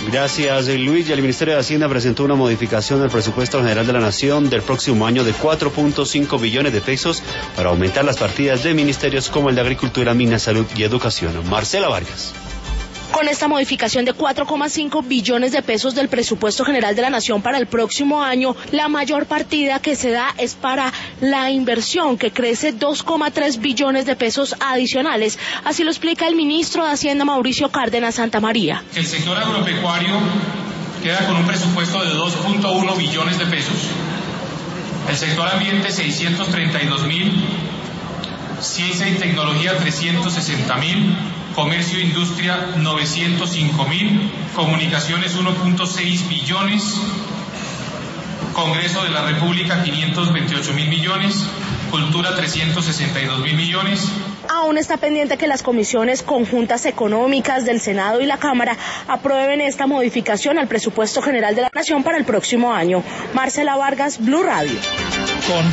Gracias, Luis. El Ministerio de Hacienda presentó una modificación al presupuesto general de la Nación del próximo año de 4.5 billones de pesos para aumentar las partidas de ministerios como el de Agricultura, Minas, Salud y Educación. Marcela Vargas. Con esta modificación de 4,5 billones de pesos del presupuesto general de la Nación para el próximo año, la mayor partida que se da es para la inversión, que crece 2,3 billones de pesos adicionales. Así lo explica el ministro de Hacienda, Mauricio Cárdenas Santamaría. El sector agropecuario queda con un presupuesto de 2.1 billones de pesos. El sector ambiente, 632.000. Ciencia y tecnología, 360.000. Comercio e industria, 905.000, comunicaciones, 1.6 billones, Congreso de la República, 528.000 millones, cultura, 362.000 millones. Aún está pendiente que las comisiones conjuntas económicas del Senado y la Cámara aprueben esta modificación al presupuesto general de la Nación para el próximo año. Marcela Vargas, Blue Radio.